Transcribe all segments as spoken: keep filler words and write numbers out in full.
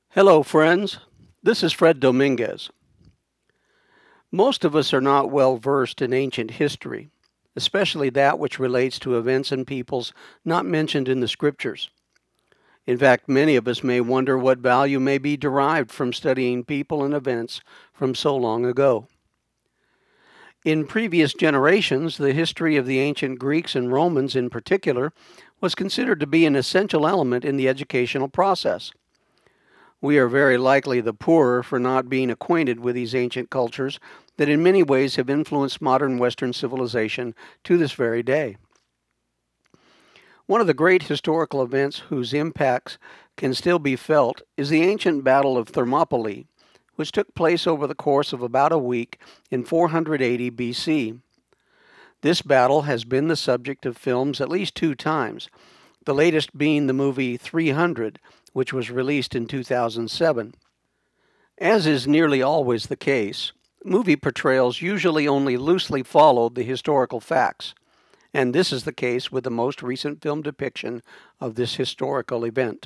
Hello, friends. This is Fred Dominguez. Most of us are not well versed in ancient history, especially that which relates to events and peoples not mentioned in the scriptures. In fact, many of us may wonder what value may be derived from studying people and events from so long ago. In previous generations, the history of the ancient Greeks and Romans in particular was considered to be an essential element in the educational process. We are very likely the poorer for not being acquainted with these ancient cultures that in many ways have influenced modern Western civilization to this very day. One of the great historical events whose impacts can still be felt is the ancient Battle of Thermopylae, which took place over the course of about a week in four hundred eighty B C. This battle has been the subject of films at least two times, the latest being the movie three hundred, which was released in two thousand seven. As is nearly always the case, movie portrayals usually only loosely followed the historical facts, and this is the case with the most recent film depiction of this historical event.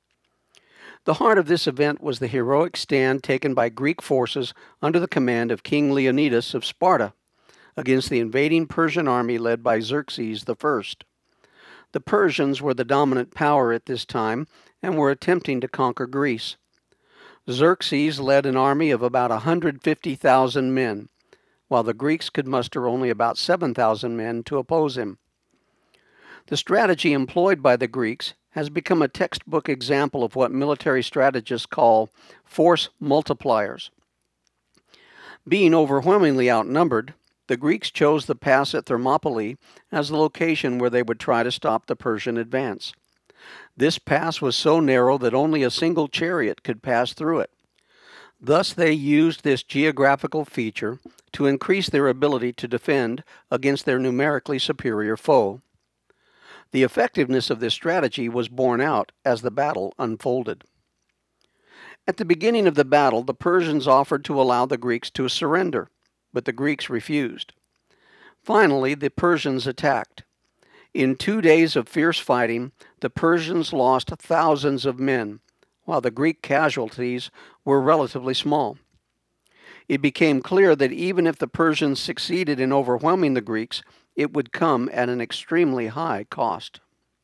The heart of this event was the heroic stand taken by Greek forces under the command of King Leonidas of Sparta against the invading Persian army led by Xerxes the First. The Persians were the dominant power at this time and were attempting to conquer Greece. Xerxes led an army of about one hundred fifty thousand men, while the Greeks could muster only about seven thousand men to oppose him. The strategy employed by the Greeks has become a textbook example of what military strategists call force multipliers. Being overwhelmingly outnumbered, the Greeks chose the pass at Thermopylae as the location where they would try to stop the Persian advance. This pass was so narrow that only a single chariot could pass through it. Thus they used this geographical feature to increase their ability to defend against their numerically superior foe. The effectiveness of this strategy was borne out as the battle unfolded. At the beginning of the battle, the Persians offered to allow the Greeks to surrender, but the Greeks refused. Finally, the Persians attacked. In two days of fierce fighting, the Persians lost thousands of men, while the Greek casualties were relatively small. It became clear that even if the Persians succeeded in overwhelming the Greeks, it would come at an extremely high cost.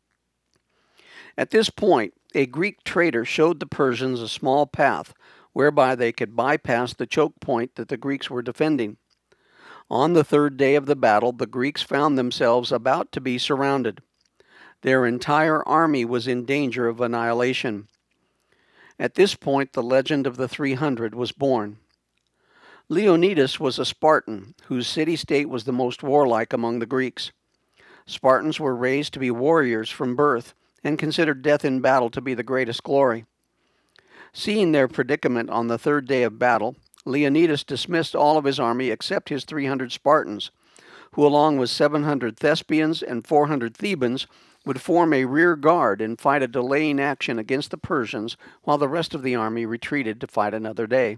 At this point, a Greek trader showed the Persians a small path whereby they could bypass the choke point that the Greeks were defending. On the third day of the battle, the Greeks found themselves about to be surrounded. Their entire army was in danger of annihilation. At this point, the legend of the three hundred was born. Leonidas was a Spartan, whose city-state was the most warlike among the Greeks. Spartans were raised to be warriors from birth and considered death in battle to be the greatest glory. Seeing their predicament on the third day of battle, Leonidas dismissed all of his army except his three hundred Spartans, who along with seven hundred Thespians and four hundred Thebans would form a rear guard and fight a delaying action against the Persians while the rest of the army retreated to fight another day.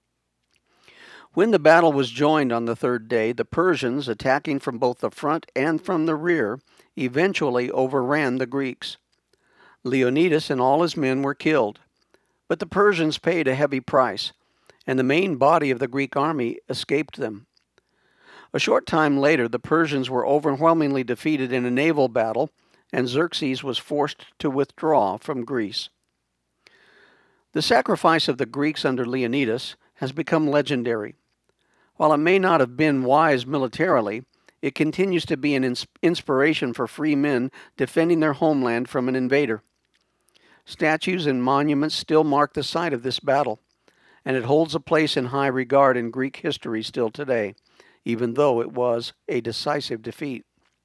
When the battle was joined on the third day, the Persians, attacking from both the front and from the rear, eventually overran the Greeks. Leonidas and all his men were killed, but the Persians paid a heavy price, and the main body of the Greek army escaped them. A short time later, the Persians were overwhelmingly defeated in a naval battle, and Xerxes was forced to withdraw from Greece. The sacrifice of the Greeks under Leonidas has become legendary. While it may not have been wise militarily, it continues to be an ins- inspiration for free men defending their homeland from an invader. Statues and monuments still mark the site of this battle, and it holds a place in high regard in Greek history still today, even though it was a decisive defeat.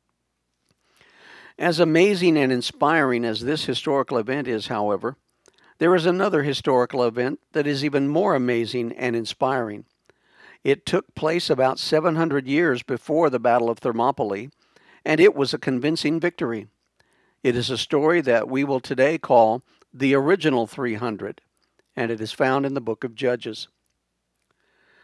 As amazing and inspiring as this historical event is, however, there is another historical event that is even more amazing and inspiring. It took place about seven hundred years before the Battle of Thermopylae, and it was a convincing victory. It is a story that we will today call the original three hundred, and it is found in the book of Judges.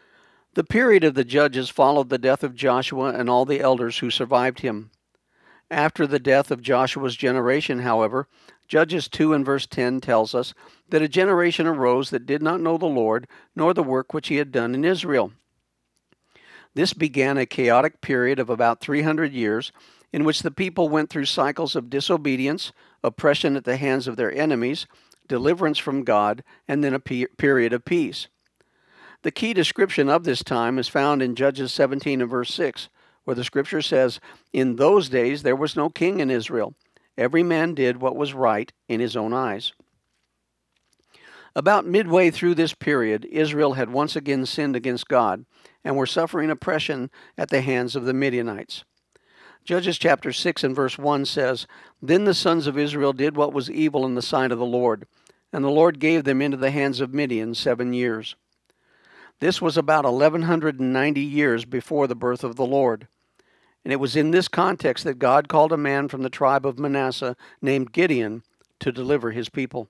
The period of the Judges followed the death of Joshua and all the elders who survived him. After the death of Joshua's generation, however, Judges two and verse ten tells us that a generation arose that did not know the Lord, nor the work which he had done in Israel. This began a chaotic period of about three hundred years, in which the people went through cycles of disobedience, oppression at the hands of their enemies, deliverance from God, and then a pe- period of peace. The key description of this time is found in Judges seventeen and verse six, where the scripture says, "In those days there was no king in Israel. Every man did what was right in his own eyes." About midway through this period, Israel had once again sinned against God and were suffering oppression at the hands of the Midianites. Judges chapter six and verse one says, "Then the sons of Israel did what was evil in the sight of the Lord, and the Lord gave them into the hands of Midian seven years." This was about eleven ninety years before the birth of the Lord. And it was in this context that God called a man from the tribe of Manasseh named Gideon to deliver his people.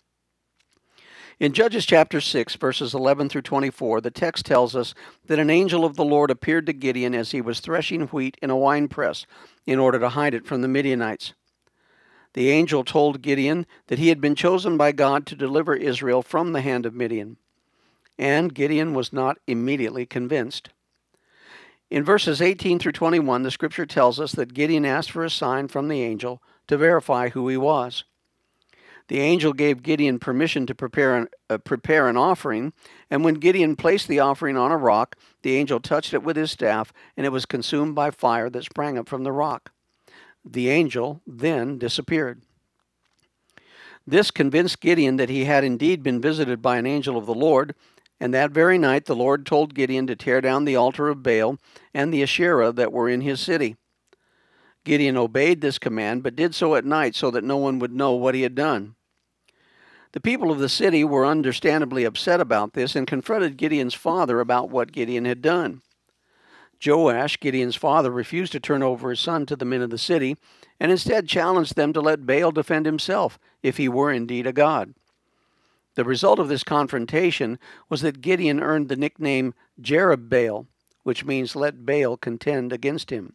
In Judges chapter six, verses eleven through twenty-four, the text tells us that an angel of the Lord appeared to Gideon as he was threshing wheat in a winepress in order to hide it from the Midianites. The angel told Gideon that he had been chosen by God to deliver Israel from the hand of Midian. And Gideon was not immediately convinced. In verses eighteen through twenty-one, the scripture tells us that Gideon asked for a sign from the angel to verify who he was. The angel gave Gideon permission to prepare an, uh, prepare an offering, and when Gideon placed the offering on a rock, the angel touched it with his staff, and it was consumed by fire that sprang up from the rock. The angel then disappeared. This convinced Gideon that he had indeed been visited by an angel of the Lord, and that very night the Lord told Gideon to tear down the altar of Baal and the Asherah that were in his city. Gideon obeyed this command, but did so at night so that no one would know what he had done. The people of the city were understandably upset about this and confronted Gideon's father about what Gideon had done. Joash, Gideon's father, refused to turn over his son to the men of the city, and instead challenged them to let Baal defend himself, if he were indeed a god. The result of this confrontation was that Gideon earned the nickname Jerubbaal, which means "let Baal contend against him."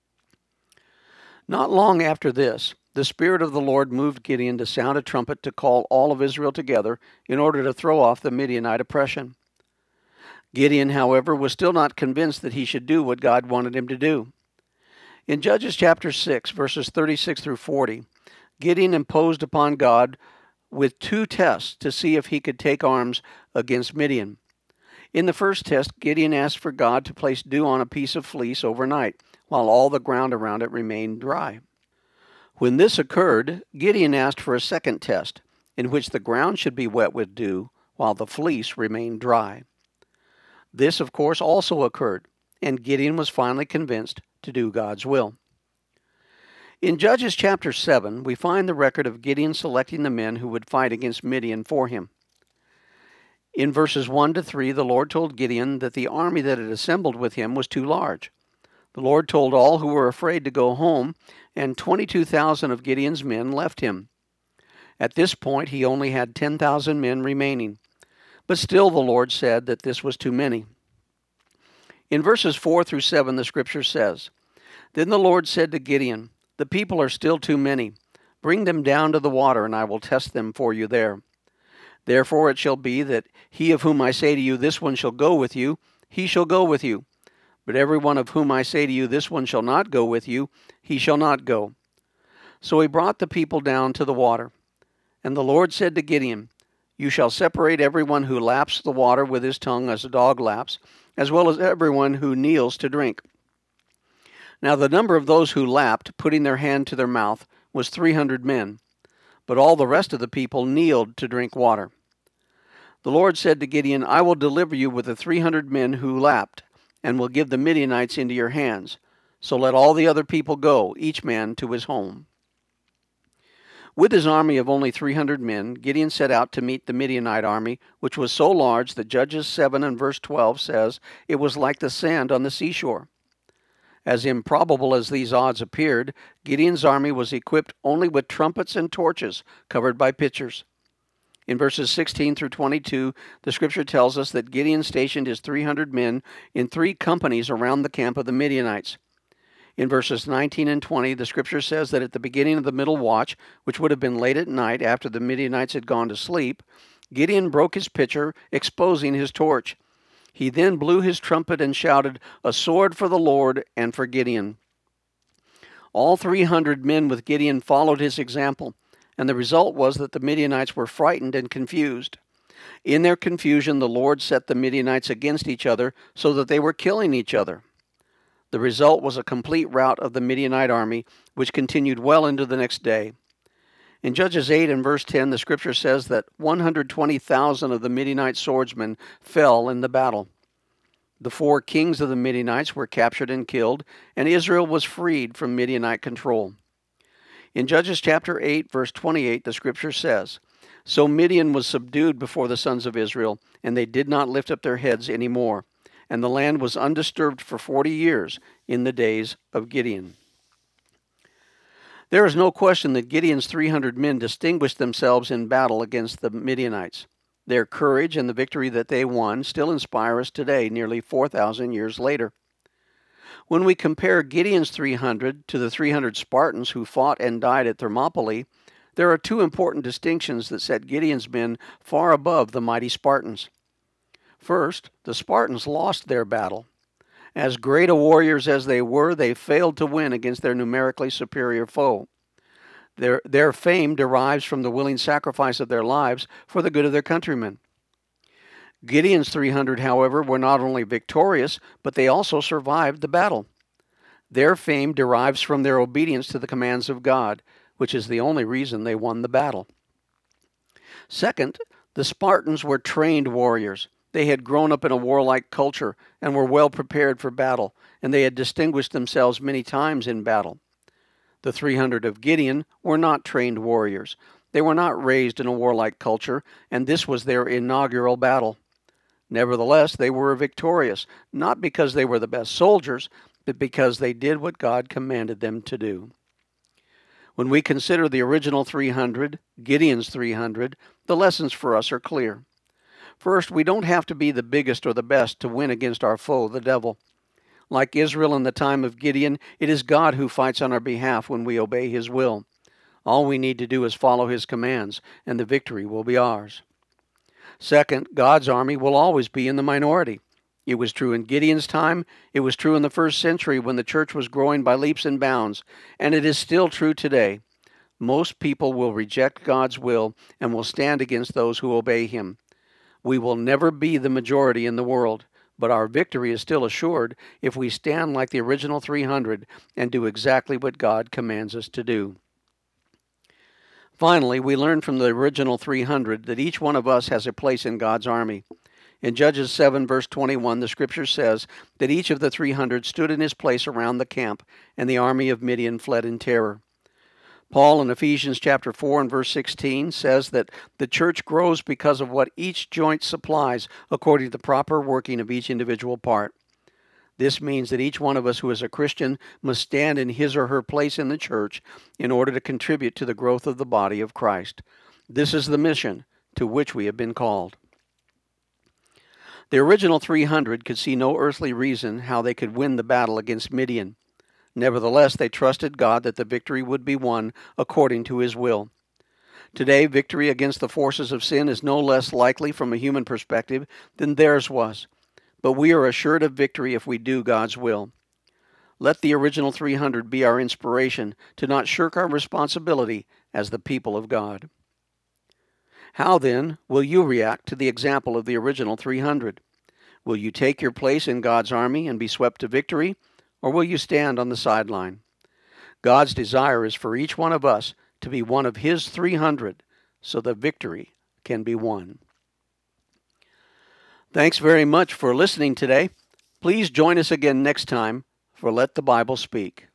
Not long after this, the Spirit of the Lord moved Gideon to sound a trumpet to call all of Israel together in order to throw off the Midianite oppression. Gideon, however, was still not convinced that he should do what God wanted him to do. In Judges chapter six, verses thirty-six through forty, Gideon imposed upon God with two tests to see if he could take arms against Midian. In the first test, Gideon asked for God to place dew on a piece of fleece overnight, while all the ground around it remained dry. When this occurred, Gideon asked for a second test, in which the ground should be wet with dew, while the fleece remained dry. This, of course, also occurred, and Gideon was finally convinced to do God's will. In Judges chapter seven, we find the record of Gideon selecting the men who would fight against Midian for him. In verses one to three, the Lord told Gideon that the army that had assembled with him was too large. The Lord told all who were afraid to go home, and twenty-two thousand of Gideon's men left him. At this point, he only had ten thousand men remaining, but still the Lord said that this was too many. In verses four through seven, the scripture says, "Then the Lord said to Gideon, 'The people are still too many. Bring them down to the water, and I will test them for you there. Therefore it shall be that he of whom I say to you, this one shall go with you, he shall go with you. But every one of whom I say to you, this one shall not go with you, he shall not go.' So he brought the people down to the water. And the Lord said to Gideon, 'You shall separate everyone who laps the water with his tongue as a dog laps, as well as everyone who kneels to drink.' Now the number of those who lapped, putting their hand to their mouth, was three hundred men, but all the rest of the people kneeled to drink water. The Lord said to Gideon, 'I will deliver you with the three hundred men who lapped, and will give the Midianites into your hands. So let all the other people go, each man to his home.' With his army of only three hundred men, Gideon set out to meet the Midianite army, which was so large that Judges seven and verse twelve says it was like the sand on the seashore. As improbable as these odds appeared, Gideon's army was equipped only with trumpets and torches covered by pitchers. In verses sixteen through twenty-two, the scripture tells us that Gideon stationed his three hundred men in three companies around the camp of the Midianites. In verses nineteen and twenty, the scripture says that at the beginning of the middle watch, which would have been late at night after the Midianites had gone to sleep, Gideon broke his pitcher, exposing his torch. He then blew his trumpet and shouted, "A sword for the Lord and for Gideon." All three hundred men with Gideon followed his example, and the result was that the Midianites were frightened and confused. In their confusion, the Lord set the Midianites against each other so that they were killing each other. The result was a complete rout of the Midianite army, which continued well into the next day. In Judges eight and verse ten, the scripture says that one hundred twenty thousand of the Midianite swordsmen fell in the battle. The four kings of the Midianites were captured and killed, and Israel was freed from Midianite control. In Judges chapter eight, verse twenty-eight, the scripture says, "So Midian was subdued before the sons of Israel, and they did not lift up their heads any more. And the land was undisturbed for forty years in the days of Gideon." There is no question that Gideon's three hundred men distinguished themselves in battle against the Midianites. Their courage and the victory that they won still inspire us today, nearly four thousand years later. When we compare Gideon's three hundred to the three hundred Spartans who fought and died at Thermopylae, there are two important distinctions that set Gideon's men far above the mighty Spartans. First, the Spartans lost their battle. As great a warriors as they were, they failed to win against their numerically superior foe. Their, their fame derives from the willing sacrifice of their lives for the good of their countrymen. Gideon's three hundred, however, were not only victorious, but they also survived the battle. Their fame derives from their obedience to the commands of God, which is the only reason they won the battle. Second, the Spartans were trained warriors. They had grown up in a warlike culture and were well prepared for battle, and they had distinguished themselves many times in battle. The three hundred of Gideon were not trained warriors. They were not raised in a warlike culture, and this was their inaugural battle. Nevertheless, they were victorious, not because they were the best soldiers, but because they did what God commanded them to do. When we consider the original three hundred, Gideon's three hundred, the lessons for us are clear. First, we don't have to be the biggest or the best to win against our foe, the devil. Like Israel in the time of Gideon, it is God who fights on our behalf when we obey His will. All we need to do is follow His commands, and the victory will be ours. Second, God's army will always be in the minority. It was true in Gideon's time, it was true in the first century when the church was growing by leaps and bounds, and it is still true today. Most people will reject God's will and will stand against those who obey Him. We will never be the majority in the world, but our victory is still assured if we stand like the original three hundred and do exactly what God commands us to do. Finally, we learn from the original three hundred that each one of us has a place in God's army. In Judges seven, verse twenty-one, the scripture says that each of the three hundred stood in his place around the camp, and the army of Midian fled in terror. Paul in Ephesians chapter four and verse sixteen says that the church grows because of what each joint supplies according to the proper working of each individual part. This means that each one of us who is a Christian must stand in his or her place in the church in order to contribute to the growth of the body of Christ. This is the mission to which we have been called. The original three hundred could see no earthly reason how they could win the battle against Midian. Nevertheless, they trusted God that the victory would be won according to His will. Today, victory against the forces of sin is no less likely from a human perspective than theirs was, but we are assured of victory if we do God's will. Let the original three hundred be our inspiration to not shirk our responsibility as the people of God. How, then, will you react to the example of the original three hundred? Will you take your place in God's army and be swept to victory? Or will you stand on the sideline? God's desire is for each one of us to be one of His three hundred so that victory can be won. Thanks very much for listening today. Please join us again next time for Let the Bible Speak.